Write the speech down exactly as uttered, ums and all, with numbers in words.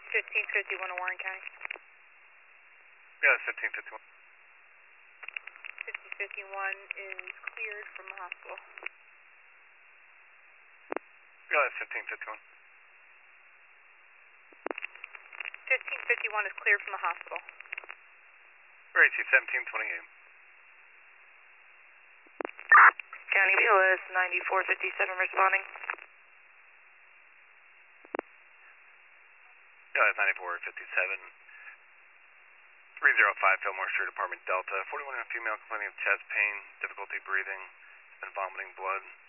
fifteen fifty-one of Warren County. Yeah, it's fifteen fifty-one. fifteen fifty-one is cleared from the hospital. Yeah, it's fifteen fifty-one. fifteen fifty-one is cleared from the hospital. Great, see seventeen twenty-eight. County B L S ninety-four fifty-seven responding. Yeah, it's ninety-four fifty-seven. three oh five Fillmore Street, Apartment Delta. forty-one year old female complaining of chest pain, difficulty breathing, has been vomiting blood.